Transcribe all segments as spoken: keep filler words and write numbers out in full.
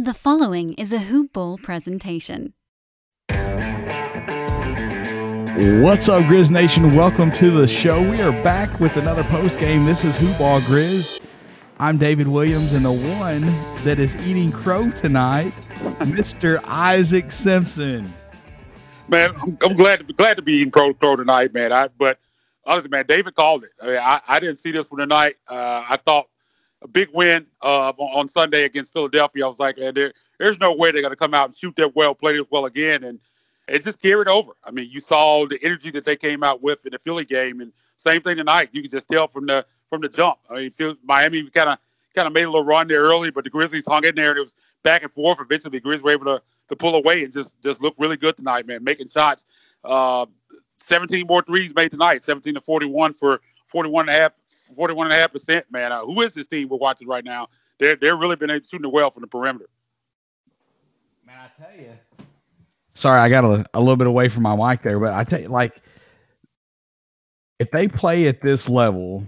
The following is a Hoop Ball presentation. What's up, Grizz Nation? Welcome to the show. We are back with another post game. This is Hoop Ball Grizz. I'm David Williams, and the one that is eating crow tonight, Mister Isaac Simpson. Man, I'm, I'm glad to be glad to be eating crow, crow tonight, man. I but honestly, man, David called it. I mean, I, I didn't see this one tonight. Uh, I thought a big win uh, on, on Sunday against Philadelphia. I was like, man, there, there's no way they're going to come out and shoot that well, play this well again, and it just carried over. I mean, you saw the energy that they came out with in the Philly game, and same thing tonight. You can just tell from the from the jump. I mean, Phil, Miami kind of kind of made a little run there early, but the Grizzlies hung in there, and it was back and forth. Eventually, the Grizzlies were able to to pull away and just just look really good tonight, man, making shots. Uh, seventeen more threes made tonight, seventeen to forty-one for forty-one and a half. forty-one and a half percent, man. Uh, who is this team we're watching right now? They're they're really been shooting it well from the perimeter. Man, I tell you. Sorry, I got a, a little bit away from my mic there, but I tell you, like, if they play at this level,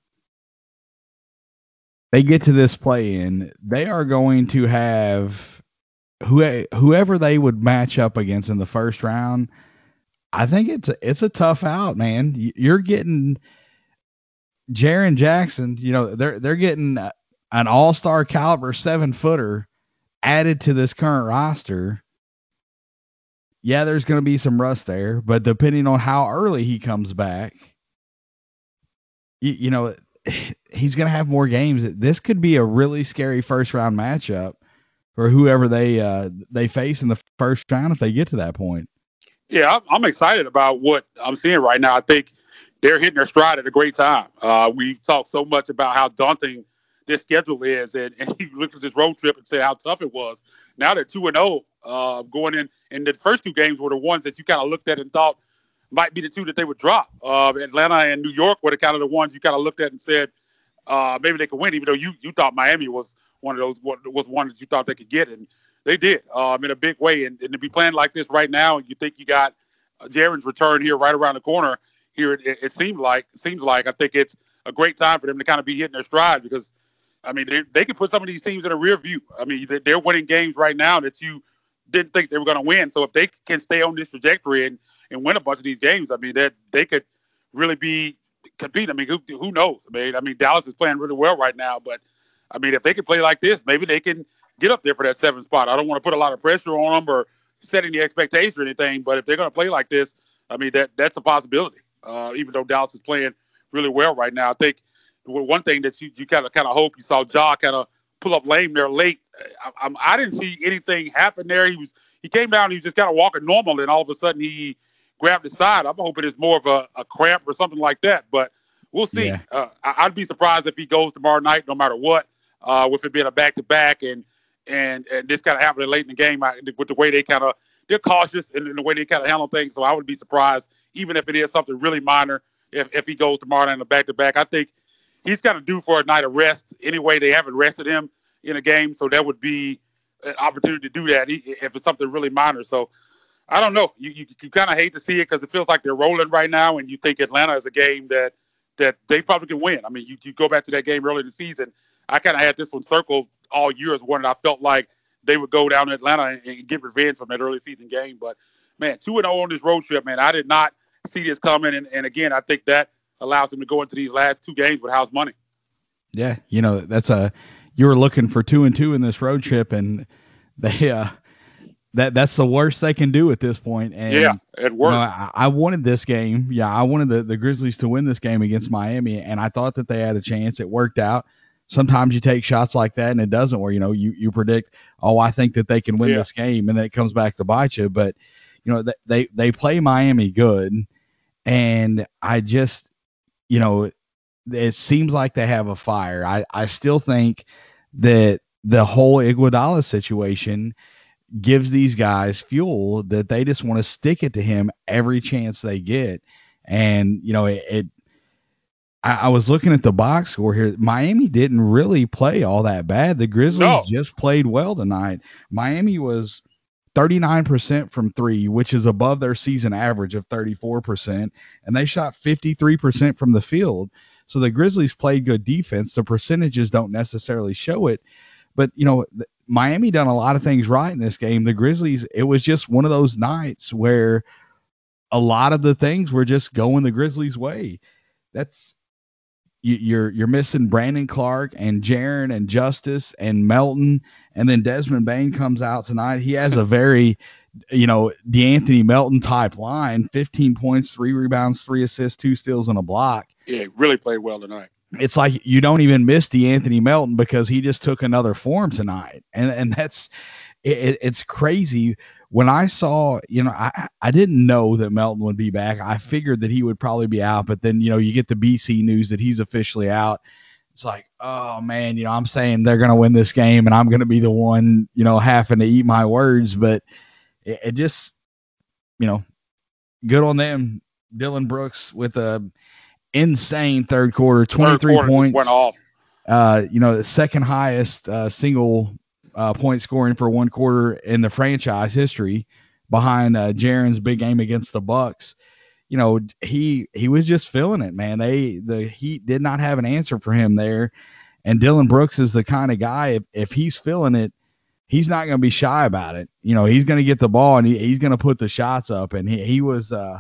they get to this play-in, they are going to have who, whoever they would match up against in the first round. I think it's a, it's a tough out, man. You're getting Jaren Jackson, you know, they're they're getting an all-star caliber seven-footer added to this current roster. Yeah, there's going to be some rust there, but depending on how early he comes back, you, you know, he's going to have more games. This could be a really scary first-round matchup for whoever they uh, they face in the first round if they get to that point. Yeah, I'm, I'm excited about what I'm seeing right now. I think they're hitting their stride at a great time. Uh, we've talked so much about how daunting this schedule is, and, and you looked at this road trip and said how tough it was. Now they're two and zero uh, going in, and the first two games were the ones that you kind of looked at and thought might be the two that they would drop. Uh, Atlanta and New York were the kind of the ones you kind of looked at and said uh, maybe they could win, even though you you thought Miami was one of those was one that you thought they could get, and they did um, in a big way. And, and to be playing like this right now, and you think you got uh, Jaren's return here right around the corner. Here it, it seemed like it seems like I think it's a great time for them to kind of be hitting their stride because, I mean, they they could put some of these teams in a rear view. I mean, they're winning games right now that you didn't think they were going to win. So if they can stay on this trajectory and, and win a bunch of these games, I mean, that they could really be competing. I mean, who who knows? I mean, I mean, Dallas is playing really well right now, but I mean, if they can play like this, maybe they can get up there for that seventh spot. I don't want to put a lot of pressure on them or set any expectations or anything, but if they're going to play like this, I mean, that that's a possibility. Uh, even though Dallas is playing really well right now, I think one thing that you, you kind of kind of hope you saw Ja kind of pull up lame there late. I, I, I didn't see anything happen there. He was he came down, he was just kind of walking normal, and all of a sudden he grabbed his side. I'm hoping it's more of a, a cramp or something like that, but we'll see. Yeah. Uh, I, I'd be surprised if he goes tomorrow night, no matter what, uh, with it being a back to back and and and this kind of happening late in the game I, with the way they kind of they're cautious in, in the way they kind of handle things. So I would be surprised, even if it is something really minor, if, if he goes tomorrow night in the back-to-back. I think he's kind of due for a night of rest. Anyway, they haven't rested him in a game, so that would be an opportunity to do that if it's something really minor. So I don't know. You you, you kind of hate to see it because it feels like they're rolling right now, and you think Atlanta is a game that that they probably can win. I mean, you, you go back to that game early in the season. I kind of had this one circled all year as one that I felt like they would go down to Atlanta and, and get revenge from that early season game. But, man, two and oh on this road trip, man, I did not see this coming. And, and, again, I think that allows them to go into these last two games with house money. Yeah, you know, that's a – you were looking for two and two in this road trip, and they uh, that that's the worst they can do at this point. And, yeah, it works. You know, I, I wanted this game. Yeah, I wanted the, the Grizzlies to win this game against Miami, and I thought that they had a chance. It worked out. Sometimes you take shots like that and it doesn't, where, you know, you, you predict, oh, I think that they can win yeah. this game, and then it comes back to bite you. But, you know, they, they play Miami good, and I just, you know, it seems like they have a fire. I, I still think that the whole Iguodala situation gives these guys fuel that they just want to stick it to him every chance they get. And, you know, it, it I, I was looking at the box score here. Miami didn't really play all that bad. The Grizzlies no. just played well tonight. Miami was thirty-nine percent from three, which is above their season average of thirty-four percent, and they shot fifty-three percent from the field. So the Grizzlies played good defense. The percentages don't necessarily show it, but, you know, th- Miami done a lot of things right in this game. The Grizzlies, it was just one of those nights where a lot of the things were just going the Grizzlies' way. That's you, you're you're missing Brandon Clark and Jaren and Justice and Melton, and then Desmond Bane comes out tonight. He has a very, you know, DeAnthony Melton type line: fifteen points, three rebounds, three assists, two steals, and a block. Yeah, really played well tonight. It's like you don't even miss DeAnthony Melton because he just took another form tonight, and and that's it, it's crazy. When I saw, you know, I, I didn't know that Melton would be back. I figured that he would probably be out, but then, you know, you get the B C news that he's officially out. It's like, oh, man, you know, I'm saying they're going to win this game, and I'm going to be the one, you know, having to eat my words. But it, it just, you know, good on them. Dillon Brooks with a insane third quarter, twenty-three third quarter points. Went off. Uh, you know, the second highest uh, single Uh, point scoring for one quarter in the franchise history, behind uh, Jaren's big game against the Bucks. You know, he he was just feeling it, man. They the Heat did not have an answer for him there, and Dillon Brooks is the kind of guy, if if he's feeling it, he's not going to be shy about it. You know, he's going to get the ball and he, he's going to put the shots up, and he he was uh,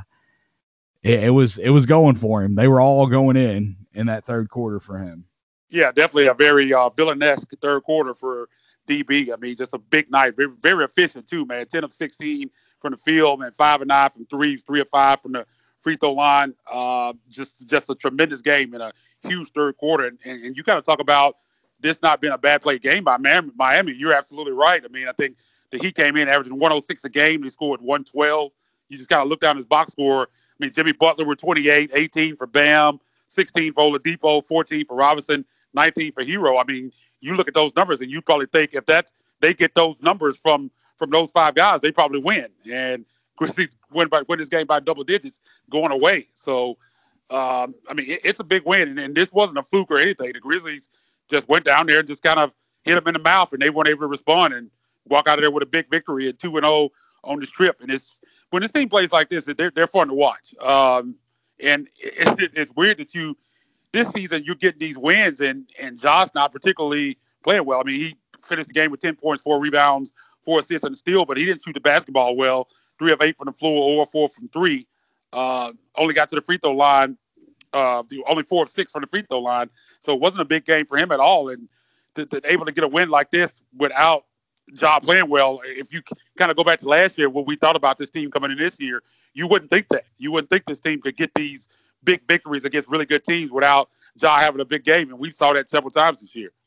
it, it was it was going for him. They were all going in in that third quarter for him. Yeah, definitely a very uh, villainesque third quarter for D B. I mean, just a big night. Very, very efficient, too, man. ten of sixteen from the field, man. five and nine from threes, three of five from the free throw line. Uh, just just a tremendous game in a huge third quarter. And, and, and you kind of talk about this not being a bad play game by Miami. You're absolutely right. I mean, I think the Heat came in averaging one oh six a game. They scored one twelve. You just kind of look down his box score. I mean, Jimmy Butler with twenty-eight, eighteen for Bam, sixteen for Oladipo, fourteen for Robinson, nineteen for Hero. I mean, you look at those numbers and you probably think if that's they get those numbers from from those five guys, they probably win. And Grizzlies win by win this game by double digits going away. So um, I mean, it, it's a big win, and, and this wasn't a fluke or anything. The Grizzlies just went down there and just kind of hit them in the mouth, and they weren't able to respond and walk out of there with a big victory at two and zero on this trip. And it's when this team plays like this, they're they're fun to watch. Um, and it, it, it's weird that you. This season, you're getting these wins, and and Josh not particularly playing well. I mean, he finished the game with ten points, four rebounds, four assists, and a steal, but he didn't shoot the basketball well. Three of eight from the floor, or four from three. Uh, only got to the free throw line. Uh, only four of six from the free throw line. So it wasn't a big game for him at all. And to, to able to get a win like this without Ja playing well, if you kind of go back to last year, what we thought about this team coming in this year, you wouldn't think that. You wouldn't think this team could get these big victories against really good teams without Ja having a big game, and we saw that several times this year.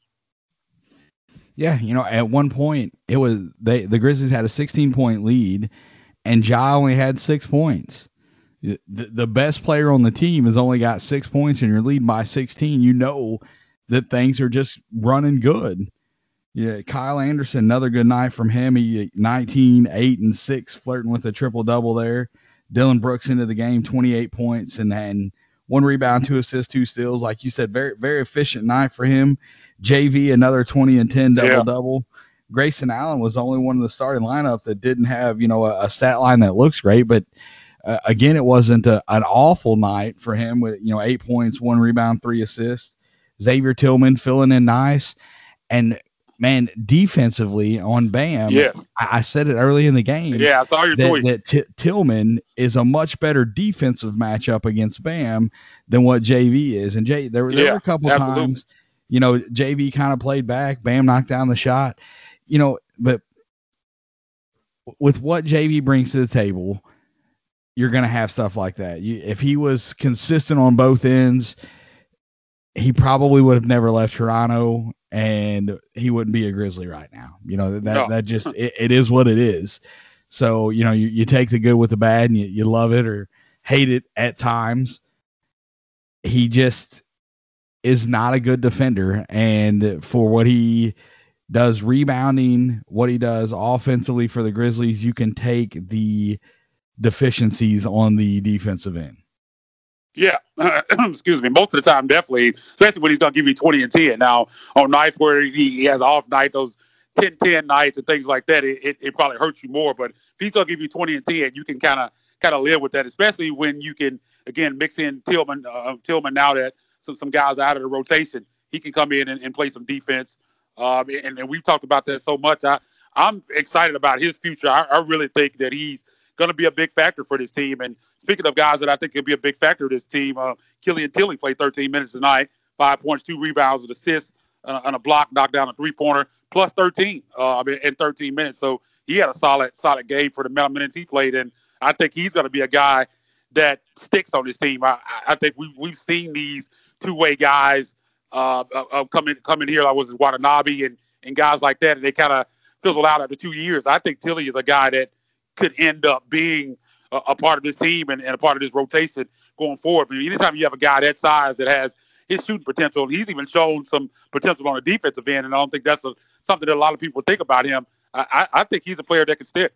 Yeah, you know, at one point it was they the Grizzlies had a sixteen point lead, and Ja only had six points. The, the best player on the team has only got six points, and you're leading by sixteen. You know that things are just running good. Yeah, Kyle Anderson, another good night from him. He nineteen, eight, and six, flirting with a triple double there. Dillon Brooks into the game, twenty-eight points, and then one rebound, two assists, two steals. Like you said, very, very efficient night for him. J V, another twenty and ten double-double. Yeah. Grayson Allen was the only one in the starting lineup that didn't have, you know, a, a stat line that looks great. But, uh, again, it wasn't a, an awful night for him with, you know, eight points, one rebound, three assists. Xavier Tillman filling in nice. And, man, defensively on Bam, yes. I, I said it early in the game. Yeah, I saw your that, tweet. That T- Tillman is a much better defensive matchup against Bam than what J V is. And J, there, there yeah, were a couple absolutely. times, you know, J V kind of played back. Bam knocked down the shot, you know, but with what J V brings to the table, you're going to have stuff like that. You, if he was consistent on both ends, he probably would have never left Toronto, and he wouldn't be a Grizzly right now. You know, that no. that just it, it is what it is. So, you know, you, you take the good with the bad, and you, you love it or hate it at times. He just is not a good defender, and for what he does rebounding, what he does offensively for the Grizzlies, you can take the deficiencies on the defensive end. Yeah, excuse me. Most of the time, definitely, especially when he's going to give you twenty and ten. Now, on nights where he, he has off night, those ten ten nights and things like that, it, it, it probably hurts you more. But if he's going to give you twenty and ten, you can kind of kind of live with that, especially when you can, again, mix in Tillman, uh, Tillman now that some, some guys are out of the rotation. He can come in and, and play some defense. Um, and, and we've talked about that so much. I, I'm excited about his future. I, I really think that he's going to be a big factor for this team. And speaking of guys that I think could be a big factor of this team, uh, Killian Tilly played thirteen minutes tonight, five points, two rebounds, an assist, uh, and a block, knocked down a three-pointer, plus thirteen uh, in thirteen minutes. So he had a solid, solid game for the amount of minutes he played. And I think he's going to be a guy that sticks on this team. I, I think we, we've seen these two-way guys uh, uh, come in, come in here. I was Watanabe and, and guys like that, and they kind of fizzled out after two years. I think Tilly is a guy that could end up being a, a part of this team and, and a part of this rotation going forward. I mean, anytime you have a guy that size that has his shooting potential, he's even shown some potential on the defensive end, and I don't think that's a, something that a lot of people think about him. I, I, I think he's a player that can stick.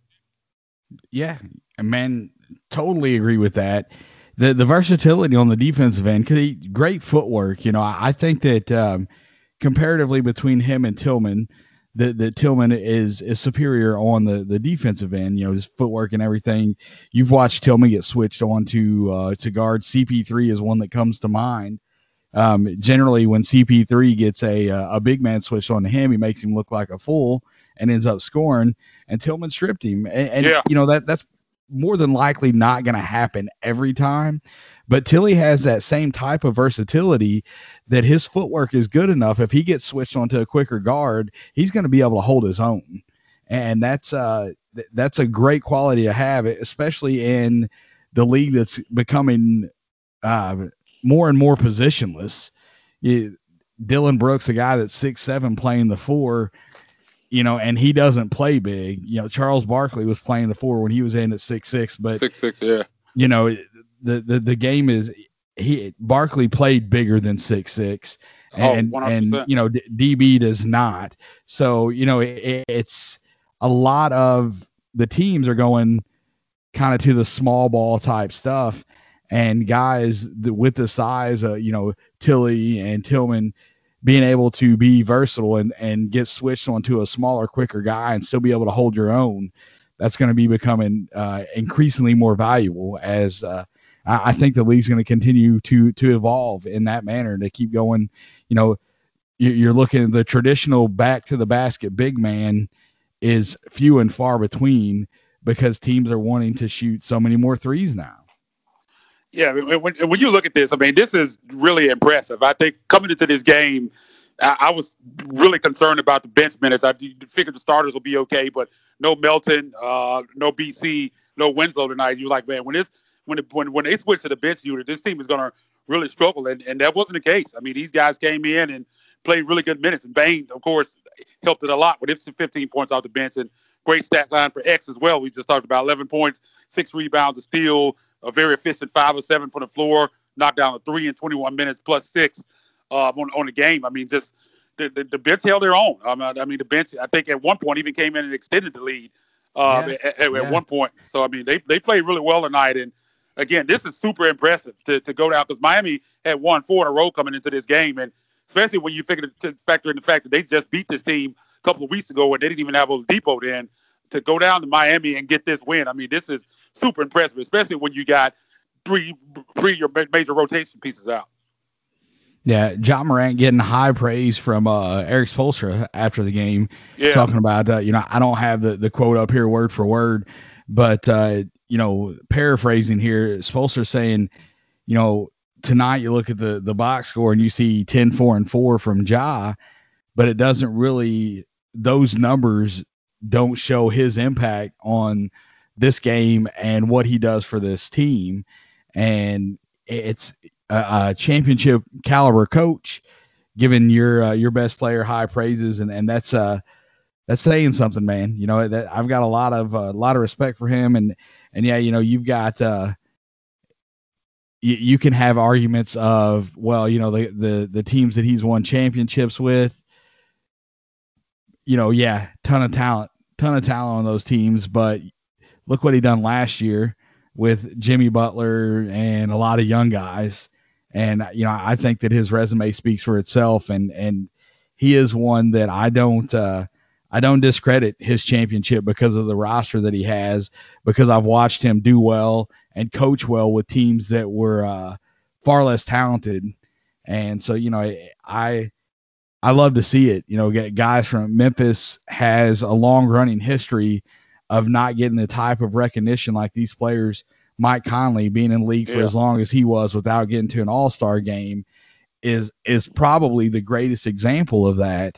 Yeah, man, totally agree with that. The the versatility on the defensive end, cause he, great footwork. You know, I, I think that um, comparatively between him and Tillman, that that Tillman is is superior on the, the defensive end. You know, his footwork and everything. You've watched Tillman get switched on to uh, to guard. C P three is one that comes to mind. Um, generally, when C P three gets a a big man switched on to him, he makes him look like a fool and ends up scoring. And Tillman stripped him. And, and yeah. you know that that's more than likely not going to happen every time. But Tilly has that same type of versatility that his footwork is good enough. If he gets switched onto a quicker guard, he's going to be able to hold his own. And that's uh, th- that's a great quality to have, especially in the league that's becoming uh, more and more positionless. You, Dylan Brooks, a guy that's six seven playing the four, you know, and he doesn't play big. You know, Charles Barkley was playing the four when he was in at six six, but six six, yeah. You know, the the, the game is he Barkley played bigger than six six, and oh, and you know D B does not. So you know it, it's a lot of the teams are going kind of to the small ball type stuff, and guys that, with the size, uh, you know, Tilly and Tillman, being able to be versatile and, and get switched onto a smaller, quicker guy and still be able to hold your own, that's going to be becoming uh, increasingly more valuable as uh, I, I think the league's going to continue to to evolve in that manner to keep going. You know, you, you're looking at the traditional back to the basket big man is few and far between because teams are wanting to shoot so many more threes now. Yeah, when, when you look at this, I mean, this is really impressive. I think coming into this game, I, I was really concerned about the bench minutes. I figured the starters will be okay, but no Melton, uh, no B C, no Winslow tonight. You're like, man, when this when it, when when they switch to the bench unit, this team is going to really struggle, and, and that wasn't the case. I mean, these guys came in and played really good minutes, and Bain, of course, helped it a lot with fifteen points off the bench, and great stat line for X as well. We just talked about eleven points, six rebounds, a steal, a very efficient five or seven from the floor, knocked down a three in twenty-one minutes plus six uh, on, on the game. I mean, just the, the, the bench held their own. I mean, I mean, the bench, I think at one point even came in and extended the lead uh, yeah. at, at, yeah. at one point. So, I mean, they, they played really well tonight. And, again, this is super impressive to, to go down because Miami had won four in a row coming into this game. And especially when you figure to factor in the fact that they just beat this team a couple of weeks ago and they didn't even have Oladipo then. To go down to Miami and get this win, I mean, this is super impressive, especially when you got three, three your major rotation pieces out. Yeah, John Morant getting high praise from uh, Eric Spoelstra after the game, yeah. talking about, uh, you know, I don't have the, the quote up here word for word, but, uh, you know, paraphrasing here, Spoelstra saying, you know, tonight you look at the, the box score and you see ten, four, and four from Ja, but it doesn't really, those numbers don't show his impact on this game and what he does for this team. And it's a, a championship caliber coach giving your, uh, your best player high praises. And, and that's, uh, that's saying something, man. You know, that I've got a lot of, a uh, lot of respect for him. And, and yeah, you know, you've got, uh, you, you can have arguments of, well, you know, the, the, the teams that he's won championships with, you know, yeah, ton of talent, ton of talent on those teams, but look what he done last year with Jimmy Butler and a lot of young guys. And, you know, I think that his resume speaks for itself, and, and he is one that I don't, uh, I don't discredit his championship because of the roster that he has, because I've watched him do well and coach well with teams that were uh, far less talented. And so, you know, I, I love to see it. You know, get guys from Memphis has a long running history of not getting the type of recognition like these players. Mike Conley being in the league for Yeah. as long as he was without getting to an all-star game is is probably the greatest example of that.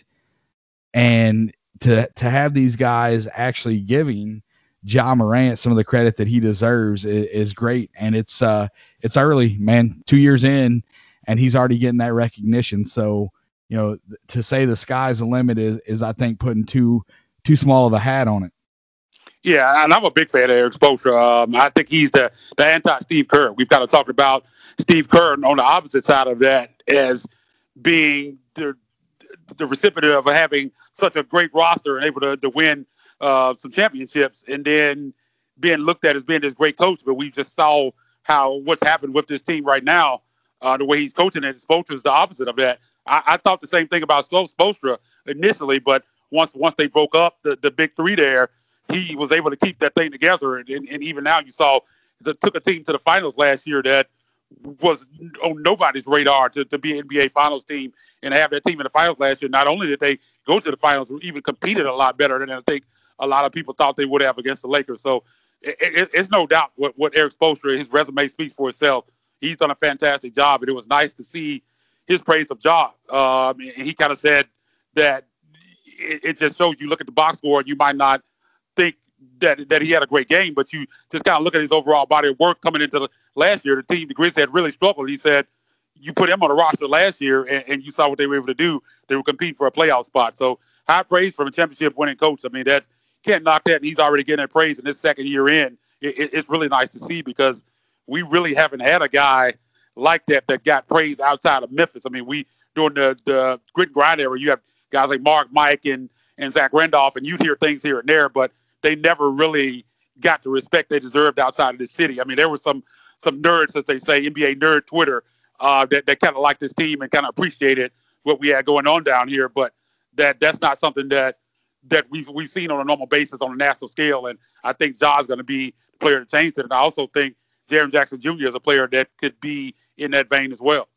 And to to have these guys actually giving Ja Morant some of the credit that he deserves is, is great. And it's uh it's early, man, two years in, and he's already getting that recognition. So, you know, to say the sky's the limit is, is I think putting too too small of a hat on it. Yeah, and I'm a big fan of Eric Spoelstra. Um, I think he's the, the anti-Steve Kerr. We've kind of talked about Steve Kerr on the opposite side of that as being the the recipient of having such a great roster and able to, to win uh, some championships, and then being looked at as being this great coach. But we just saw how what's happened with this team right now, uh, the way he's coaching it. Spoelstra is the opposite of that. I, I thought the same thing about Spoelstra initially, but once once they broke up the, the big three there, he was able to keep that thing together. And, and, and even now you saw that took a team to the finals last year that was on nobody's radar to, to be an N B A finals team and have that team in the finals last year. Not only did they go to the finals, even competed a lot better than I think a lot of people thought they would have against the Lakers. So it, it, it's no doubt what, what Eric Spoelstra, his resume speaks for itself. He's done a fantastic job, and it was nice to see his praise of Ja. Um, and he kind of said that it, it just shows you look at the box score and you might not think that that he had a great game, but you just kind of look at his overall body of work coming into the last year. The team, the Grizzlies, had really struggled. He said, you put him on the roster last year, and, and you saw what they were able to do. They were competing for a playoff spot. So high praise from a championship winning coach. I mean, that's can't knock that. And he's already getting that praise in his second year in. It, it, it's really nice to see because we really haven't had a guy like that that got praise outside of Memphis. I mean, we during the the grit and grind era, you have guys like Mark, Mike, and and Zach Randolph, and you'd hear things here and there, but they never really got the respect they deserved outside of the city. I mean, there were some some nerds, as they say, N B A nerd Twitter, uh, that, that kind of liked this team and kind of appreciated what we had going on down here. But that that's not something that that we've we've seen on a normal basis on a national scale. And I think Ja's going to be the player to change it. And I also think Jaren Jackson Junior is a player that could be in that vein as well.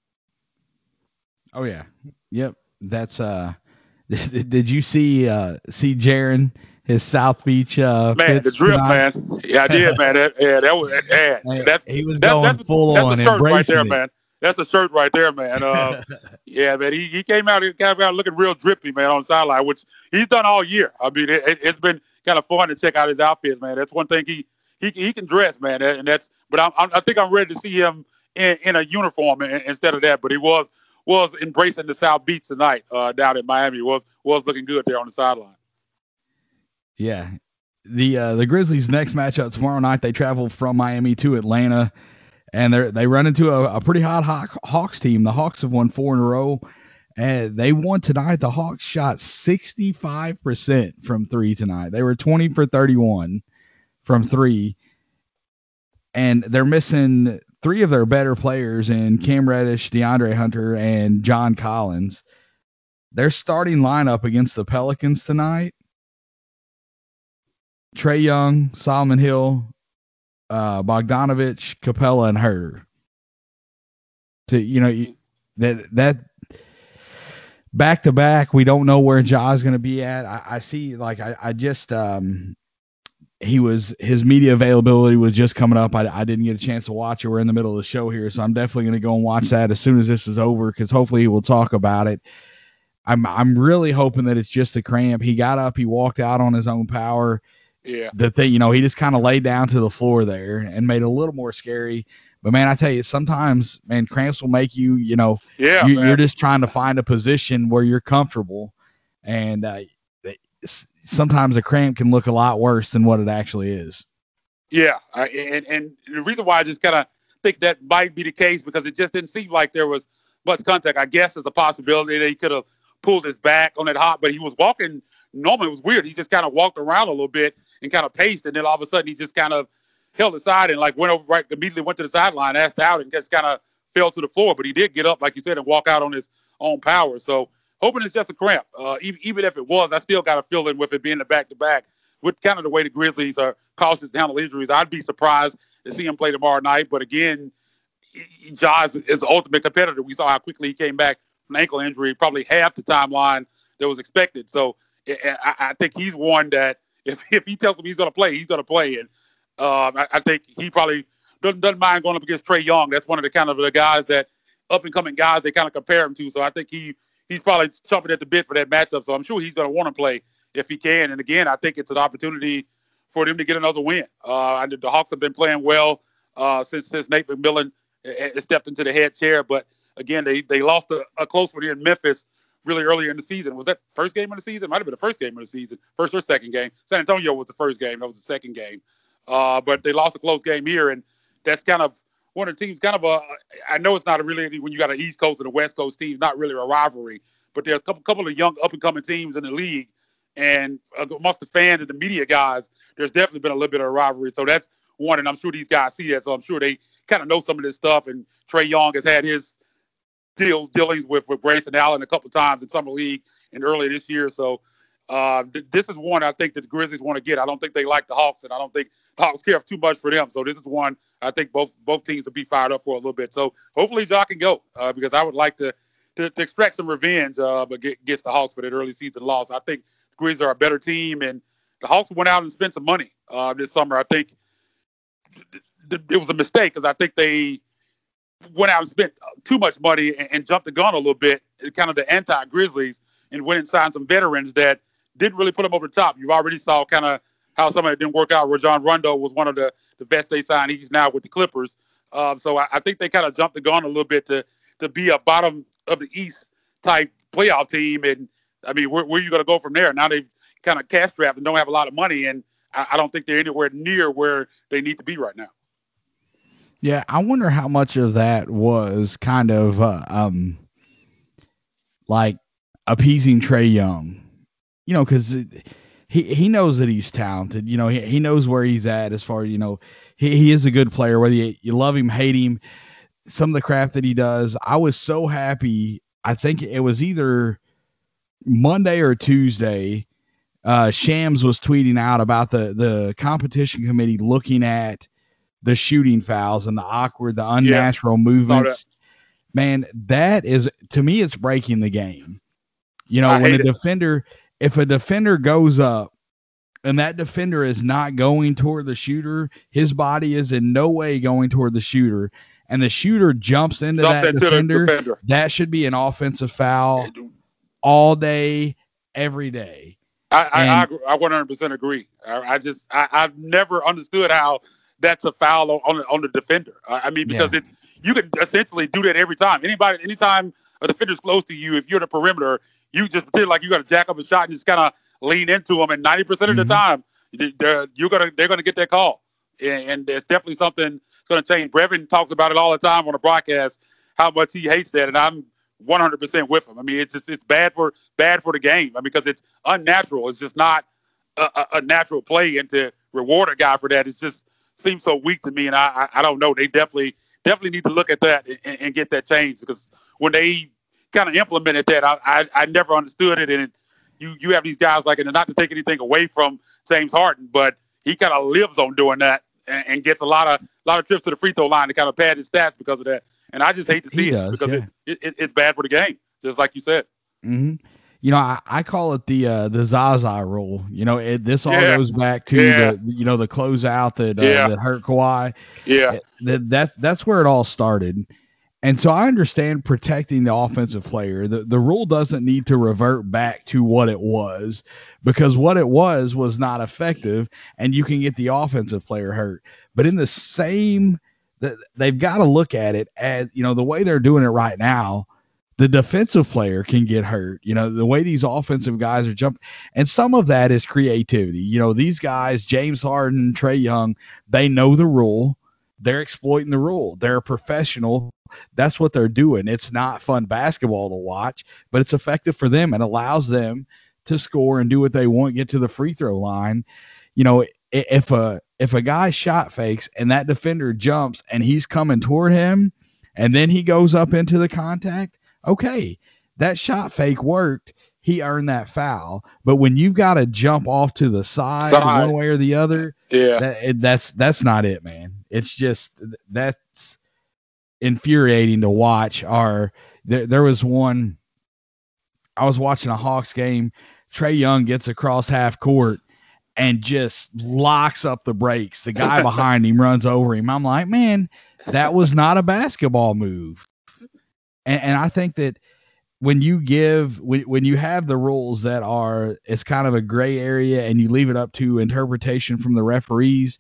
Oh yeah, yep. That's uh. Did you see uh see Jaren? His South Beach uh man, the drip, tonight? man. Yeah, I did, man. That, yeah, that was yeah, man, that's he was that, going that's, full that's on, a shirt right there, it. man. That's a shirt right there, man. Uh, yeah, man. He he came out, he came out looking real drippy, man, on the sideline, which he's done all year. I mean, it, it, it's been kind of fun to check out his outfits, man. That's one thing he he he can dress, man, and that's. But I'm, I'm I think I'm ready to see him in, in a uniform instead of that. But he was was embracing the South Beach tonight uh, down in Miami. Was was looking good there on the sideline. Yeah. The uh, the Grizzlies' next matchup tomorrow night, they travel from Miami to Atlanta, and they they run into a, a pretty hot Hawk, Hawks team. The Hawks have won four in a row, and they won tonight. The Hawks shot sixty-five percent from three tonight. They were twenty for thirty-one from three, and they're missing three of their better players in Cam Reddish, DeAndre Hunter, and John Collins. Their starting lineup against the Pelicans tonight: Trae Young, Solomon Hill, uh, Bogdanovich, Capella, and Herter. To you know that that back to back, we don't know where Ja's going to be at. I, I see, like I, I just um, he was his media availability was just coming up. I, I didn't get a chance to watch it. We're in the middle of the show here, so I'm definitely going to go and watch that as soon as this is over because hopefully he will talk about it. I'm I'm really hoping that it's just a cramp. He got up, he walked out on his own power. Yeah. The thing, you know, he just kind of laid down to the floor there and made it a little more scary. But man, I tell you, sometimes, man, cramps will make you, you know, yeah, you, you're just trying to find a position where you're comfortable. And uh, sometimes a cramp can look a lot worse than what it actually is. Yeah. I, and, and the reason why I just kind of think that might be the case because it just didn't seem like there was much contact. I guess there's a possibility that he could have pulled his back on that hop, but he was walking. Normally it was weird. He just kind of walked around a little bit and kind of paced, and then all of a sudden he just kind of held aside and like went over right immediately went to the sideline, asked out, and just kind of fell to the floor. But he did get up, like you said, and walk out on his own power. So hoping it's just a cramp. Uh, even, even if it was, I still got a feeling with it being the back-to-back, with kind of the way the Grizzlies are cautious to handle injuries, I'd be surprised to see him play tomorrow night. But again, Ja is, is the ultimate competitor. We saw how quickly he came back an ankle injury, probably half the timeline that was expected. So I, I think he's one that if, if he tells him he's going to play, he's going to play. And um, I, I think he probably doesn't, doesn't mind going up against Trae Young. That's one of the kind of the guys that up and coming guys they kind of compare him to. So I think he he's probably chomping at the bit for that matchup. So I'm sure he's going to want to play if he can. And again, I think it's an opportunity for them to get another win. Uh, the Hawks have been playing well uh, since since Nate McMillan has stepped into the head chair. But again, they they lost a, a close one in Memphis really earlier in the season. Was that the first game of the season? Might have been the first game of the season, first or second game. San Antonio was the first game. That was the second game. Uh, but they lost a close game here, and that's kind of one of the teams. Kind of a. I know it's not a really when you got an East Coast and a West Coast team, not really a rivalry. But there are a couple, couple of young up and coming teams in the league. And amongst the fans and the media guys, there's definitely been a little bit of a rivalry. So that's one, and I'm sure these guys see that. So I'm sure they kind of know some of this stuff. And Trae Young has had his deal dealings with, with Grayson Allen a couple of times in summer league and earlier this year. So uh, th- this is one I think that the Grizzlies want to get. I don't think they like the Hawks, and I don't think the Hawks care too much for them. So this is one I think both both teams will be fired up for a little bit. So hopefully Ja can go uh, because I would like to to, to extract some revenge uh, against the Hawks for that early season loss. I think Grizzlies are a better team, and the Hawks went out and spent some money uh, this summer. I think th- th- it was a mistake because I think they went out and spent too much money and, and jumped the gun a little bit, kind of the anti-Grizzlies, and went and signed some veterans that didn't really put them over the top. You already saw kind of how some of it didn't work out. Rajon Rondo was one of the, the vets they signed. He's now with the Clippers. Uh, so I, I think they kind of jumped the gun a little bit to to be a bottom of the East type playoff team. And I mean, where, where are you going to go from there? Now they've kind of cash strapped and don't have a lot of money, and I, I don't think they're anywhere near where they need to be right now. Yeah, I wonder how much of that was kind of uh, um, like appeasing Trae Young, you know, because he he knows that he's talented. You know, he he knows where he's at as far as, you know, he, he is a good player, whether you, you love him, hate him, some of the crap that he does. I was so happy. I think it was either Monday or Tuesday. Uh, Shams was tweeting out about the, the competition committee looking at the shooting fouls and the awkward, the unnatural yeah, movements. Man, that is, to me, it's breaking the game. You know, I when a defender, it. if a defender goes up and that defender is not going toward the shooter, his body is in no way going toward the shooter, and the shooter jumps into jumps that into defender, defender, that should be an offensive foul all day, every day. I, I, I, I one hundred percent agree. I, I just, I, I've never understood how that's a foul on, on, on the defender. I mean, because yeah. it's, you can essentially do that every time. Anybody, anytime a defender's close to you, if you're the perimeter, you just pretend like you got to jack up a shot and just kind of lean into them. And ninety percent of mm-hmm. the time, they're, you're gonna, they're going to get that call. And, and there's definitely something that's going to change. Brevin talks about it all the time on the broadcast, how much he hates that. And I'm one hundred percent with him. I mean, it's just, it's bad for, bad for the game. I mean, because it's unnatural. It's just not a, a, a natural play. And to reward a guy for that, it's just seems so weak to me. And I, I, I don't know. They definitely, definitely need to look at that and, and get that changed, because when they kind of implemented that, I, I, I never understood it. And it, you, you have these guys like, and not to take anything away from James Harden, but he kind of lives on doing that and, and gets a lot of, a lot of trips to the free throw line to kind of pad his stats because of that. And I just hate to see he it does, because yeah. it, it, it's bad for the game, just like you said. Mm-hmm. You know, I, I call it the uh, the Zaza rule. You know, it, this all yeah. goes back to yeah. the you know the closeout that uh, yeah. that hurt Kawhi. Yeah, it, that that that's where it all started. And so I understand protecting the offensive player. The the rule doesn't need to revert back to what it was, because what it was was not effective, and you can get the offensive player hurt. But in the same, the, they've got to look at it as, you know, the way they're doing it right now. The defensive player can get hurt. You know, the way these offensive guys are jumping, and some of that is creativity. You know, these guys, James Harden, Trae Young, they know the rule. They're exploiting the rule. They're a professional. That's what they're doing. It's not fun basketball to watch, but it's effective for them and allows them to score and do what they want, get to the free throw line. You know, if a if a guy shot fakes and that defender jumps and he's coming toward him and then he goes up into the contact, okay, that shot fake worked. He earned that foul. But when you've got to jump off to the side, side. one way or the other, yeah, that, it, that's that's not it, man. It's just that's infuriating to watch our There, there was one. I was watching a Hawks game. Trae Young gets across half court and just locks up the brakes. The guy behind him runs over him. I'm like, man, that was not a basketball move. And, and I think that when you give, when, when you have the rules that are, it's kind of a gray area and you leave it up to interpretation from the referees,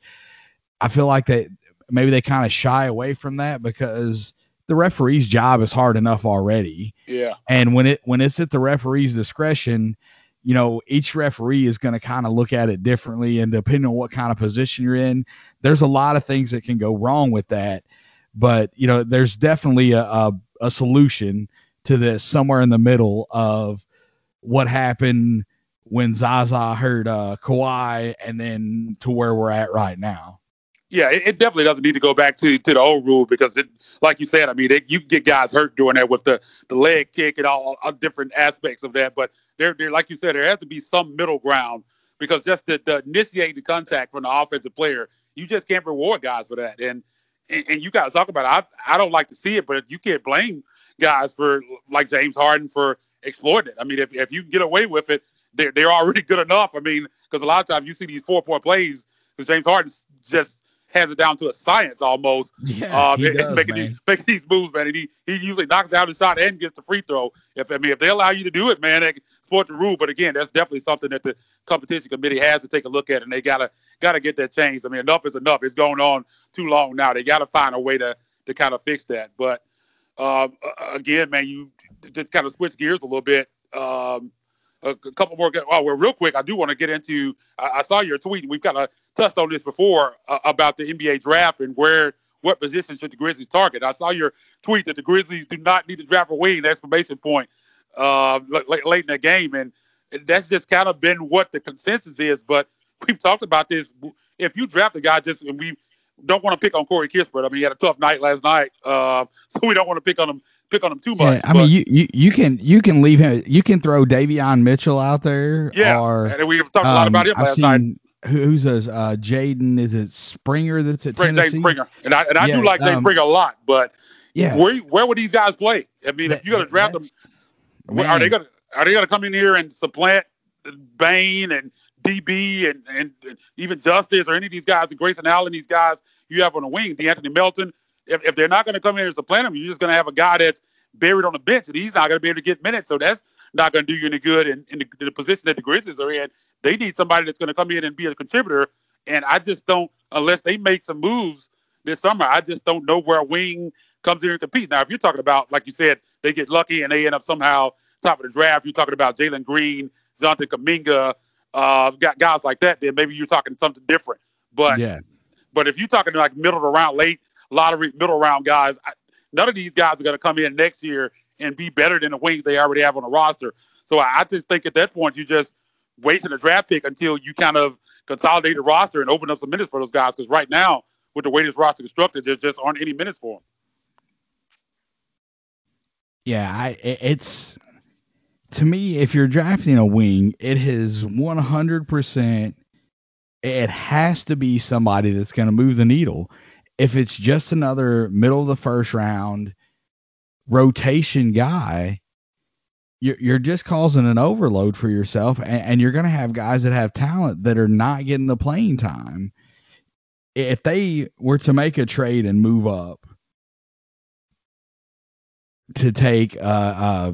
I feel like that maybe they kind of shy away from that because the referee's job is hard enough already. Yeah. And when it, when it's at the referee's discretion, you know, each referee is going to kind of look at it differently, and depending on what kind of position you're in, there's a lot of things that can go wrong with that. But, you know, there's definitely a, a, a solution to this somewhere in the middle of what happened when Zaza hurt uh, Kawhi and then to where we're at right now. Yeah, it, it definitely doesn't need to go back to, to the old rule because, it, like you said, I mean, it, you get guys hurt doing that with the, the leg kick and all, all different aspects of that. But there, there, like you said, there has to be some middle ground because just the, the initiate the contact from the offensive player, you just can't reward guys for that. And and, and you got to talk about it. I, I don't like to see it, but you can't blame guys for, like James Harden, for exploiting it. I mean, if, if you get away with it, they're, they're already good enough. I mean, because a lot of times you see these four-point plays because James Harden just has it down to a science almost. Yeah, uh, he does, making, man. these, making these moves, man. And he, he usually knocks down the shot and gets the free throw. If I mean, if they allow you to do it, man, they can sport the rule. But again, that's definitely something that the competition committee has to take a look at, and they gotta gotta get that changed. I mean, enough is enough. It's going on too long now. They gotta find a way to to kind of fix that. But um, again, man, you to kind of switch gears a little bit. Um, a, a couple more. Oh, well, real quick, I do want to get into. I, I saw your tweet. We've kind of touched on this before uh, about the N B A draft and where what position should the Grizzlies target. I saw your tweet that the Grizzlies do not need to draft a wing, exclamation point, uh, late, late in the game. And that's just kind of been what the consensus is. But we've talked about this. If you draft a guy, just and we don't want to pick on Corey Kispert. I mean, he had a tough night last night, uh, so we don't want to pick on him pick on him too much. Yeah, I but, mean, you, you you can you can leave him. You can throw Davion Mitchell out there. Yeah, or, and we've talked a lot um, about him I've last seen, night. Who's those? Uh, Jaden, is it Springer that's at Spring, Tennessee? James Springer, and I and I Yeah, do like James um, Springer a lot, but Yeah, where where would these guys play? I mean, That- if you're going to draft them, man. are they going to are they going to come in here and supplant Bain and D B and, and and even Justice or any of these guys, Grayson Allen, these guys you have on the wing, DeAnthony Melton? If if they're not going to come in and supplant them, you're just going to have a guy that's buried on the bench, and he's not going to be able to get minutes. So that's not going to do you any good in, in, the, in the position that the Grizzlies are in. They need somebody that's going to come in and be a contributor. And I just don't, unless they make some moves this summer, I just don't know where a wing comes in and compete. Now, if you're talking about, like you said, they get lucky and they end up somehow top of the draft, you're talking about Jalen Green, Jonathan Kuminga, uh, got guys like that, then maybe you're talking something different. But yeah, but if you're talking like middle of the round, late lottery, middle round guys, I, none of these guys are going to come in next year and be better than the wings they already have on the roster. So I, I just think at that point, you just wasting a draft pick until you kind of consolidate the roster and open up some minutes for those guys. Because right now, with the way this roster is constructed, there just aren't any minutes for them. yeah. I it- it's to me, if you're drafting a wing, it is one hundred percent. It has to be somebody that's going to move the needle. If it's just another middle of the first round rotation guy, you're, you're just causing an overload for yourself, and, and you're going to have guys that have talent that are not getting the playing time. If they were to make a trade and move up to take uh, uh,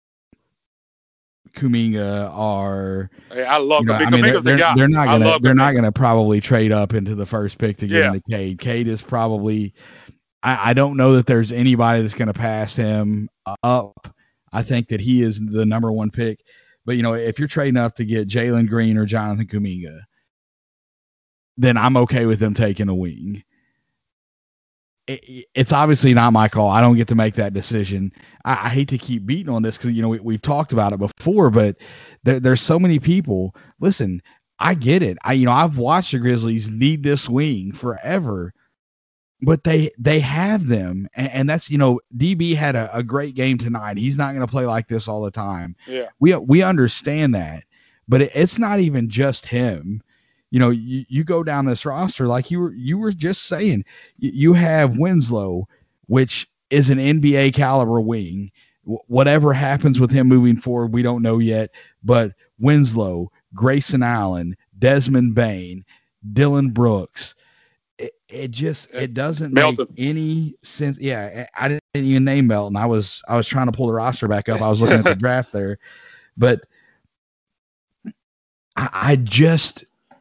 Kuminga or Hey, I love you know, Kuminga. I mean, they're, Kuminga's the they're, guy. they're not I gonna love they're not Kuminga. gonna probably trade up into the first pick to get Yeah. into Cade. Cade is probably I, I don't know that there's anybody that's gonna pass him up. I think that he is the number one pick. But you know, if you're trading up to get Jalen Green or Jonathan Kuminga, then I'm okay with them taking a wing. It, it's obviously not my call. I don't get to make that decision. I, I hate to keep beating on this because, you know, we, we've talked about it before, but there, there's so many people. Listen, I get it. I, you know, I've watched the Grizzlies need this wing forever, but they, they have them. And, and that's, you know, D B had a, a great game tonight. He's not going to play like this all the time. Yeah. We, we understand that, but it, it's not even just him. You know, you, you go down this roster, like you were, you were just saying, you, you have Winslow, which is an N B A caliber wing. w- whatever happens with him moving forward, we don't know yet. But Winslow, Grayson Allen, Desmond Bain, Dylan Brooks, it, it just it doesn't Melton. make any sense. Yeah, I didn't even name Melton. I was I was trying to pull the roster back up. I was looking at the draft there, but I, I just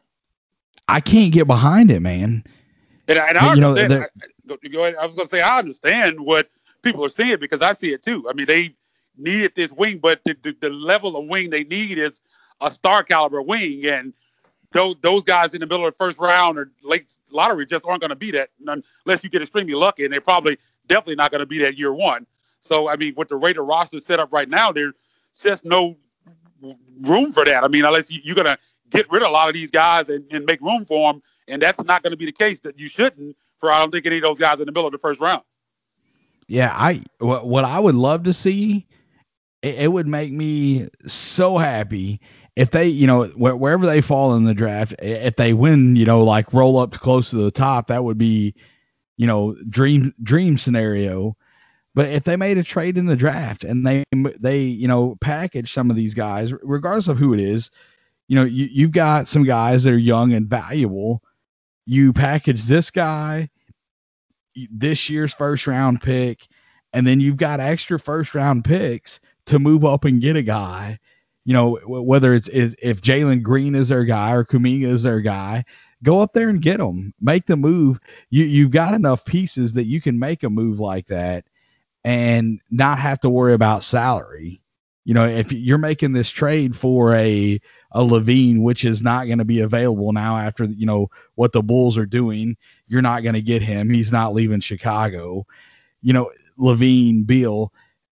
I can't get behind it, man. And, and I you know, understand. the, I, go, go ahead. I was going to say I understand what people are saying because I see it too. I mean, they needed this wing, but the, the, the level of wing they need is a star caliber wing, and those those guys in the middle of the first round or late lottery just aren't going to be that unless you get extremely lucky, and they're probably definitely not going to be that year one. So, I mean, with the Raider roster set up right now, there's just no room for that. I mean, unless you, you're going to get rid of a lot of these guys and, and make room for them, and that's not going to be the case. That you shouldn't for I don't think any of those guys in the middle of the first round. Yeah, I what, what I would love to see, it, it would make me so happy if they, you know, wh- wherever they fall in the draft, if they win, you know, like roll up close to the top, that would be, you know, dream dream scenario. But if they made a trade in the draft and they they you know package some of these guys, regardless of who it is, you know, you you've got some guys that are young and valuable. You package this guy, this year's first round pick, and then you've got extra first round picks to move up and get a guy. You know, whether it's if Jalen Green is their guy or Kuminga is their guy, go up there and get them. Make the move. You you've got enough pieces that you can make a move like that and not have to worry about salary. You know, if you're making this trade for a a Levine, which is not going to be available now after, you know, what the Bulls are doing, you're not going to get him. He's not leaving Chicago. You know, Levine, Beal.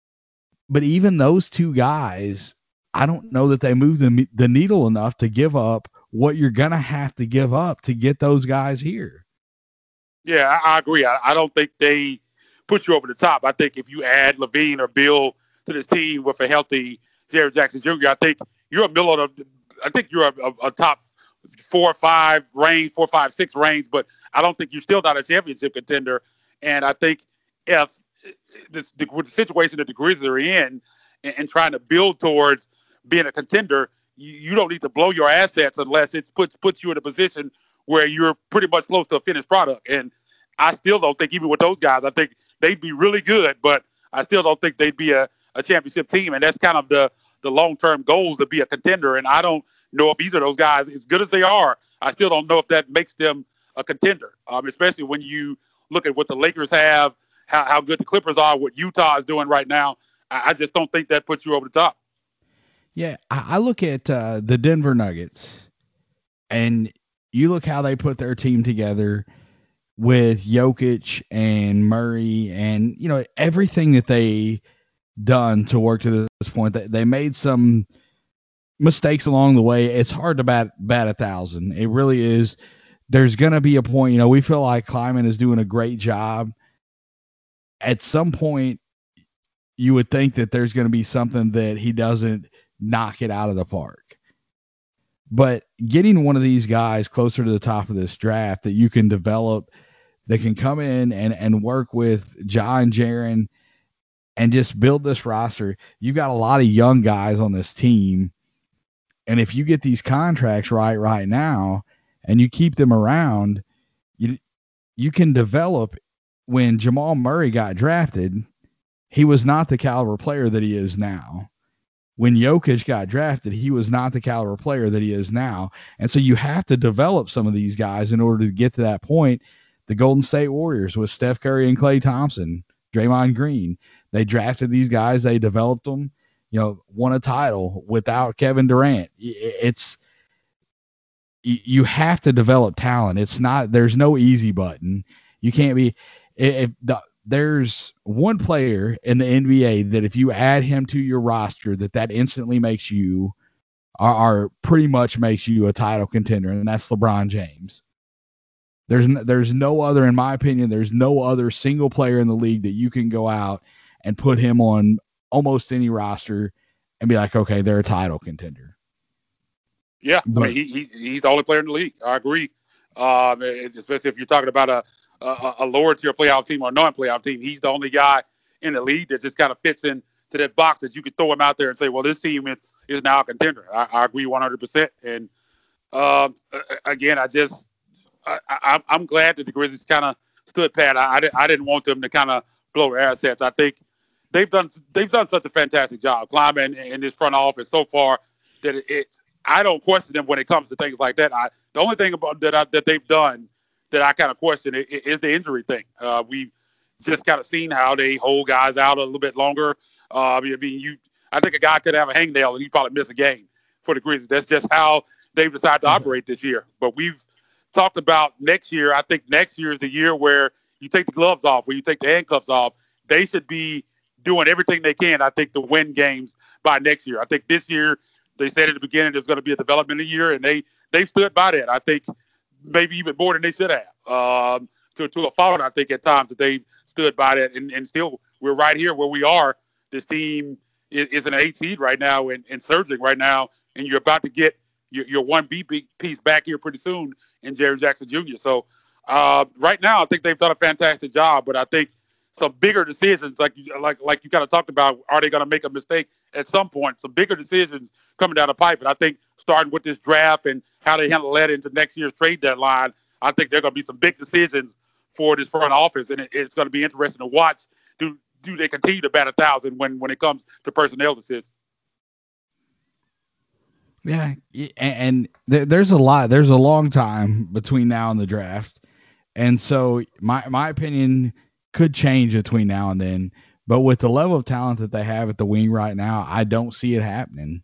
But even those two guys, I don't know that they move the, the needle enough to give up what you're going to have to give up to get those guys here. Yeah, I, I agree. I, I don't think they put you over the top. I think if you add Levine or Beal to this team with a healthy Jared Jackson Junior, I think you're a middle of the, I think you're a, a, a top four or five range, four, five, six range, but I don't think you're still not a championship contender. And I think if this with the situation that the Grizzlies are in and, and trying to build towards being a contender, you, you don't need to blow your assets unless it puts puts you in a position where you're pretty much close to a finished product. And I still don't think, even with those guys, I think they'd be really good, but I still don't think they'd be a, a championship team. And that's kind of the, the long-term goal, to be a contender. And I don't know if either of those guys, as good as they are, I still don't know if that makes them a contender, um, especially when you look at what the Lakers have, how, how good the Clippers are, what Utah is doing right now. I, I just don't think that puts you over the top. Yeah, I, I look at uh, the Denver Nuggets, and you look how they put their team together with Jokic and Murray and, you know, everything that they done to work to this point. They, they made some mistakes along the way. It's hard to bat, bat a thousand. It really is. There's going to be a point, you know, we feel like Kleiman is doing a great job. At some point, you would think that there's going to be something that he doesn't knock it out of the park. But getting one of these guys closer to the top of this draft that you can develop, that can come in and, and work with Ja and Jaren and just build this roster. You've got a lot of young guys on this team. And if you get these contracts right right now and you keep them around, you you can develop. When Jamal Murray got drafted, he was not the caliber player that he is now. When Jokic got drafted, he was not the caliber player that he is now. And so you have to develop some of these guys in order to get to that point. The Golden State Warriors with Steph Curry and Klay Thompson, Draymond Green, they drafted these guys, they developed them, you know, won a title without Kevin Durant. It's, you have to develop talent. It's not, there's no easy button. You can't be, if the, there's one player in the N B A that if you add him to your roster, that that instantly makes you, are, are pretty much makes you a title contender, and that's LeBron James. There's there's no other, in my opinion, there's no other single player in the league that you can go out and put him on almost any roster and be like, okay, they're a title contender. Yeah, but, I mean, he, he he's the only player in the league. I agree, um, especially if you're talking about a a, a lower tier playoff team or non-playoff team. He's the only guy in the league that just kind of fits in to that box that you could throw him out there and say, well, this team is, is now a contender. I, I agree one hundred percent. And um, again, I just I, I, I'm glad that the Grizzlies kind of stood pat. I, I, didn't, I didn't want them to kind of blow their assets. I think they've done they've done such a fantastic job climbing in this front office so far that it, it I don't question them when it comes to things like that. I the only thing about that I, that they've done that I kind of question is, is the injury thing. Uh, we've just kind of seen how they hold guys out a little bit longer. Uh, I mean, you I think a guy could have a hangnail and he'd probably miss a game for the Grizzlies. That's just how they've decided to operate this year. But we've talked about next year. I think next year is the year where you take the gloves off, where you take the handcuffs off. They should be doing everything they can, I think, to win games by next year. I think this year, they said at the beginning there's going to be a development year, and they they stood by that. I think maybe even more than they should have. Um, to, to a fault, I think, at times that they stood by that. And, and still, we're right here where we are. This team is, is an eight seed right now and, and surging right now, and you're about to get your, your one B piece back here pretty soon in Jaren Jackson Junior So uh, right now, I think they've done a fantastic job, but I think some bigger decisions, like like like you kind of talked about, are they going to make a mistake at some point? Some bigger decisions coming down the pipe. And I think starting with this draft and how they handle that into next year's trade deadline, I think there are going to be some big decisions for this front office, and it, it's going to be interesting to watch. Do do they continue to bat a thousand when, when it comes to personnel decisions? Yeah, and there's a lot. There's a long time between now and the draft, and so my my opinion could change between now and then. But with the level of talent that they have at the wing right now, I don't see it happening.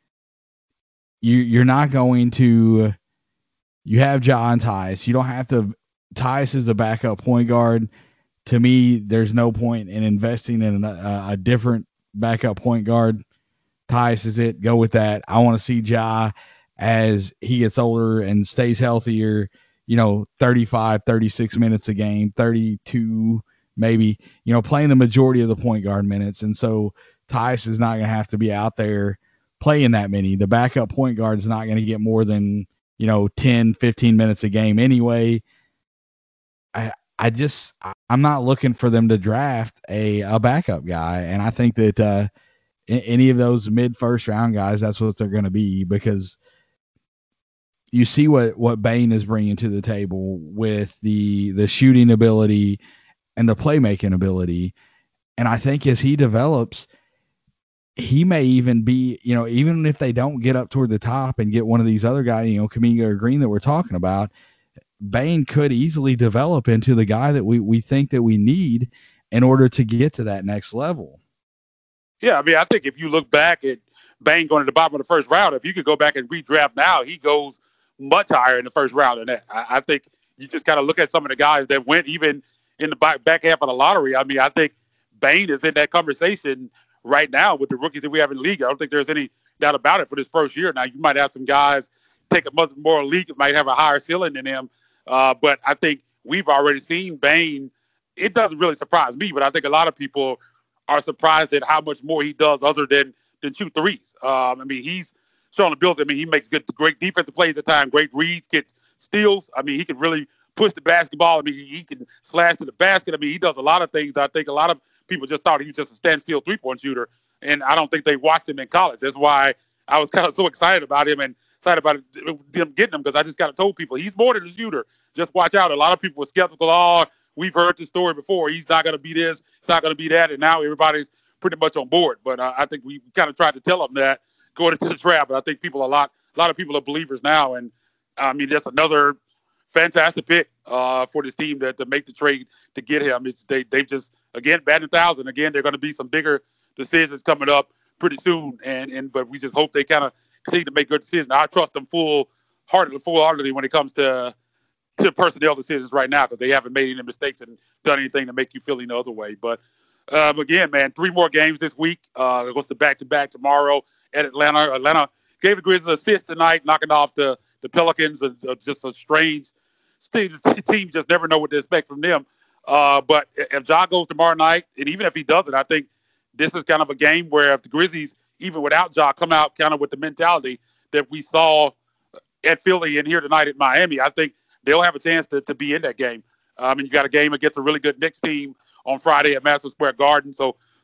You you're not going to. You have John Tice. You don't have to. Tice is a backup point guard. To me, there's no point in investing in a, a different backup point guard. Tice is it. Go with that. I want to see Ja as he gets older and stays healthier, you know, thirty-five, thirty-six minutes a game, thirty-two maybe, you know, playing the majority of the point guard minutes. And so Tice is not going to have to be out there playing that many. The backup point guard is not going to get more than, you know, ten, fifteen minutes a game anyway. I I just, I'm not looking for them to draft a, a backup guy. And I think that uh, any of those mid first round guys, that's what they're going to be, because you see what, what Bane is bringing to the table with the, the shooting ability and the playmaking ability. And I think as he develops, he may even be, you know, even if they don't get up toward the top and get one of these other guys, you know, Kuminga or Green that we're talking about, Bane could easily develop into the guy that we, we think that we need in order to get to that next level. Yeah, I mean, I think if you look back at Bane going to the bottom of the first round, if you could go back and redraft now, he goes much higher in the first round than that. I, I think you just got to look at some of the guys that went even in the back, back half of the lottery. I mean, I think Bane is in that conversation right now with the rookies that we have in the league. I don't think there's any doubt about it for this first year. Now, you might have some guys take a much more league, might have a higher ceiling than him. Uh, but I think we've already seen Bane. It doesn't really surprise me, but I think a lot of people are surprised at how much more he does other than than shoot threes. Um, I mean, he's showing the ability. I mean, he makes good, great defensive plays at times, great reads, gets steals. I mean, he can really push the basketball. I mean, he can slash to the basket. I mean, he does a lot of things. I think a lot of people just thought he was just a standstill three-point shooter, and I don't think they watched him in college. That's why I was kind of so excited about him and excited about them getting him, because I just kind of told people he's more than a shooter. Just watch out. A lot of people were skeptical. Oh, we've heard this story before. He's not going to be this. He's not going to be that. And now everybody's pretty much on board. But uh, I think we kind of tried to tell them that going into the draft. But I think people a lot, a lot of people are believers now. And I mean, just another fantastic pick uh, for this team to, to make the trade to get him. It's they they've just again batting a thousand. Again, there are going to be some bigger decisions coming up pretty soon. And and but we just hope they kind of continue to make good decisions. I trust them full heartedly, full heartedly when it comes to to personnel decisions right now, because they haven't made any mistakes and done anything to make you feel any other way. But um, again, man, three more games this week. Uh, it goes to back-to-back tomorrow at Atlanta. Atlanta gave the Grizzlies an assist tonight, knocking off the, the Pelicans. Uh, uh, just a strange team. The team just never know what to expect from them. Uh, but if Ja goes tomorrow night, and even if he doesn't, I think this is kind of a game where if the Grizzlies, even without Ja, come out kind of with the mentality that we saw at Philly and here tonight at Miami, I think they'll have a chance to, to be in that game. I mean, you got a game against a really good Knicks team on Friday at Madison Square Garden. So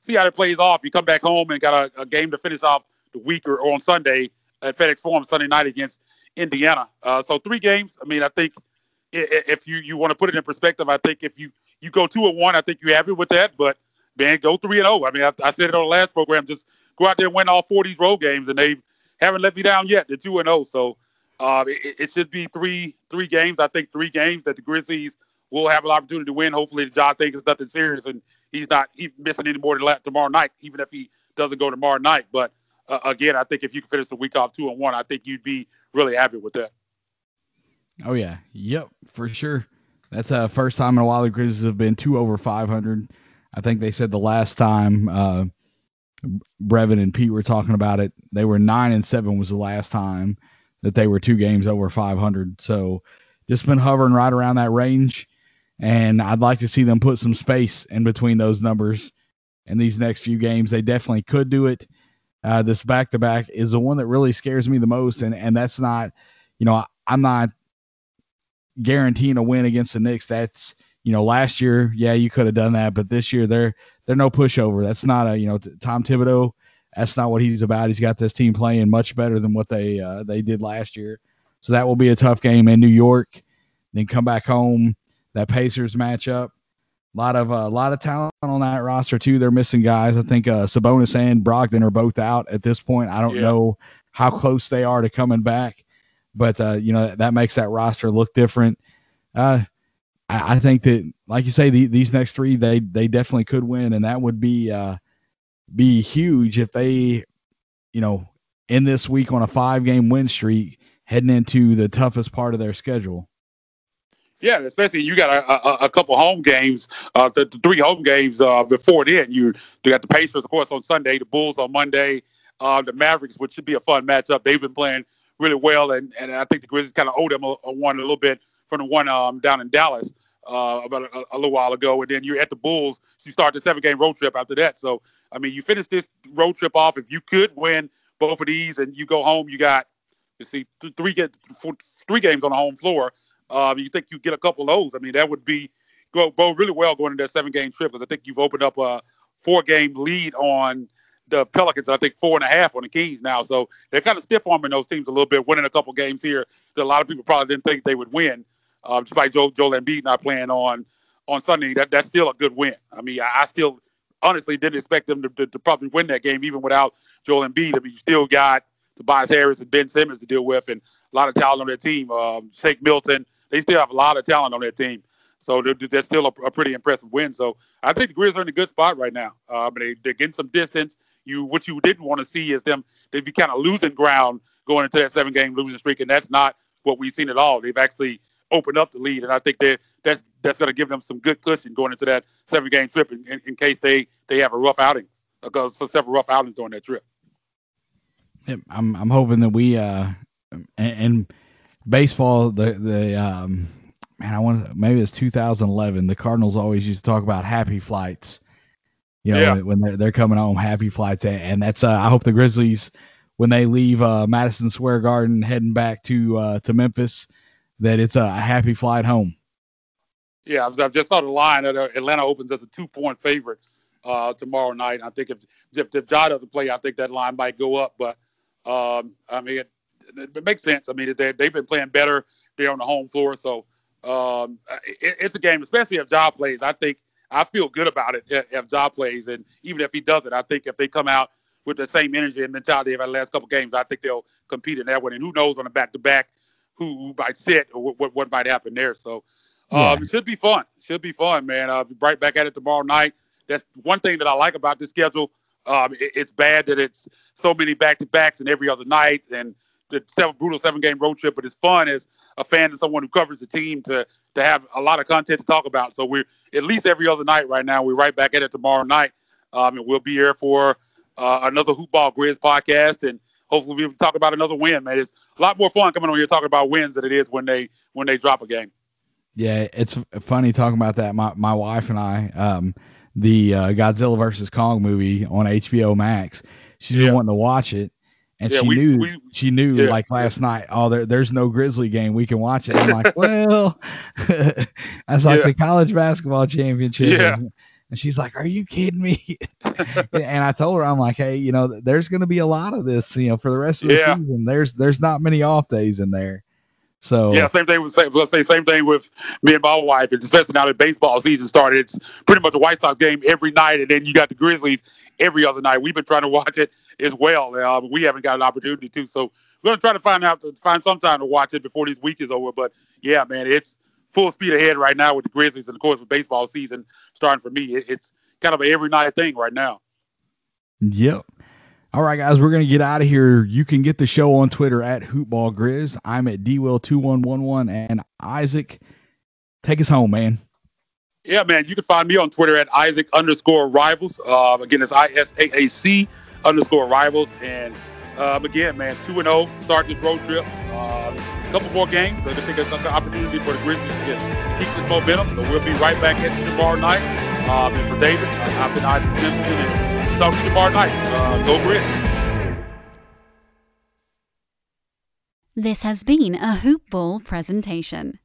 see how it plays off. You come back home and got a, a game to finish off the week or, or on Sunday at FedEx Forum Sunday night against Indiana. Uh, so three games. I mean, I think if you, you want to put it in perspective, I think if you, you go two and one, I think you're happy with that. But man, go three and zero. I mean, I, I said it on the last program. Just go out there and win all four of these road games, and they haven't let me down yet. They're two and zero. So uh, it, it should be three three games. I think three games that the Grizzlies will have an opportunity to win. Hopefully, the John thinks it's nothing serious, and he's not he's missing any more than that tomorrow night, even if he doesn't go tomorrow night. But uh, again, I think if you can finish the week off two and one, I think you'd be really happy with that. Oh yeah, yep, for sure. That's the uh, first time in a while the Grizzlies have been two over five hundred. I think they said the last time uh, Brevin and Pete were talking about it, they were nine and seven was the last time that they were two games over five hundred. So just been hovering right around that range, and I'd like to see them put some space in between those numbers in these next few games. They definitely could do it. Uh, this back-to-back is the one that really scares me the most, and, and that's not, you know, I, I'm not guaranteeing a win against the Knicks. That's, you know, last year, yeah, you could have done that, but this year they're they're no pushover. That's not a, you know, Tom Thibodeau. That's not what he's about. He's got this team playing much better than what they uh, they did last year. So that will be a tough game in New York. Then come back home. That Pacers matchup. A lot of a uh, lot of talent on that roster too. They're missing guys. I think uh, Sabonis and Brogdon are both out at this point. I don't yeah. know how close they are to coming back, but uh, you know, that makes that roster look different. Uh, I, I think that, like you say, the, these next three they they definitely could win, and that would be uh, be huge if they, you know, in this week on a five game win streak, heading into the toughest part of their schedule. Yeah, especially you got a, a, a couple home games, uh, the, the three home games uh, before then. You, you got the Pacers, of course, on Sunday, the Bulls on Monday, uh, the Mavericks, which should be a fun matchup. They've been playing really well, and, and I think the Grizzlies kind of owed them a, a one a little bit from the one um, down in Dallas uh, about a, a little while ago. And then you're at the Bulls, so you start the seven-game road trip after that. So, I mean, you finish this road trip off. If you could win both of these and you go home, you got, you see, th- three, get, four, three games on the home floor. Um, you think you get a couple of those? I mean, that would be go, go really well going into that seven-game trip, because I think you've opened up a four-game lead on the Pelicans. I think four and a half on the Kings now. So they're kind of stiff-arming those teams a little bit, winning a couple games here that a lot of people probably didn't think they would win. Uh, despite Joel, Joel Embiid not playing on on Sunday, that that's still a good win. I mean, I, I still honestly didn't expect them to, to, to probably win that game even without Joel Embiid. I mean, you still got Tobias Harris and Ben Simmons to deal with, and a lot of talent on their team. Um, Shake Milton. They still have a lot of talent on their team. So that's still a, a pretty impressive win. So I think the Grizzlies are in a good spot right now. Uh, but they, they're getting some distance. You What you didn't want to see is them, they'd be kind of losing ground going into that seven-game losing streak, and that's not what we've seen at all. They've actually opened up the lead, and I think that's that's going to give them some good cushion going into that seven-game trip in, in, in case they, they have a rough outing, because so several rough outings during that trip. Yeah, I'm I'm hoping that we uh, and, and – baseball, the the um, man, I want maybe it's two thousand eleven. The Cardinals always used to talk about happy flights, you know, yeah. when they're they're coming home, happy flights, and that's uh, I hope the Grizzlies, when they leave uh, Madison Square Garden heading back to uh, to Memphis, that it's a happy flight home. Yeah, I just saw the line that Atlanta opens as a two point favorite uh, tomorrow night. I think if if, if Ja doesn't play, I think that line might go up, but um, I mean. It, It makes sense. I mean, they, they've been playing better there on the home floor. So um, it, it's a game, especially if Ja plays. I think I feel good about it if, if Ja plays. And even if he doesn't, I think if they come out with the same energy and mentality they've had the last couple of games, I think they'll compete in that one. And who knows on the back-to-back who, who might sit or what, what might happen there. So um, yeah. It should be fun. It should be fun, man. I'll be right back at it tomorrow night. That's one thing that I like about this schedule. Um, it, it's bad that it's so many back-to-backs and every other night and the seven, brutal seven-game road trip, but it's fun as a fan and someone who covers the team to to have a lot of content to talk about. So we're at least every other night right now. We're right back at it tomorrow night, um, and we'll be here for uh, another Hoop Ball Grizz podcast, and hopefully we'll talk about another win, man. It's a lot more fun coming on here talking about wins than it is when they when they drop a game. Yeah, it's funny talking about that. My my wife and I, um, the uh, Godzilla versus Kong movie on H B O Max, she's been yeah. wanting to watch it. And yeah, she, we, knew, we, she knew, yeah, like last yeah. night, oh, there, there's no Grizzly game. We can watch it. I'm like, well, that's like yeah. the college basketball championship. Yeah. And, And she's like, are you kidding me? And I told her, I'm like, hey, you know, there's going to be a lot of this, you know, for the rest of the yeah. season. There's there's not many off days in there. So yeah, same thing with let's say same thing with me and my wife, and especially now that baseball season started. It's pretty much a White Sox game every night, and then you got the Grizzlies every other night. We've been trying to watch it as well. Uh, but we haven't got an opportunity to. So we're gonna try to find out to find some time to watch it before this week is over. But yeah, man, it's full speed ahead right now with the Grizzlies, and of course with baseball season starting for me, it, it's kind of an every night thing right now. Yep. All right, guys, we're going to get out of here. You can get the show on Twitter at HoopBallGrizz. I'm at D Will two one one one. And Isaac, take us home, man. Yeah, man, you can find me on Twitter at Isaac underscore Rivals. Uh, again, it's I S A A C underscore Rivals. And um, again, man, two and oh, start this road trip. Uh, a couple more games. So I think it's an opportunity for the Grizzlies to, get, to keep this momentum. So we'll be right back at you tomorrow night. Um, and for David, I've been Isaac Simpson. And talk to you tomorrow night. Uh, go Grizz. This has been a Hoop Ball presentation.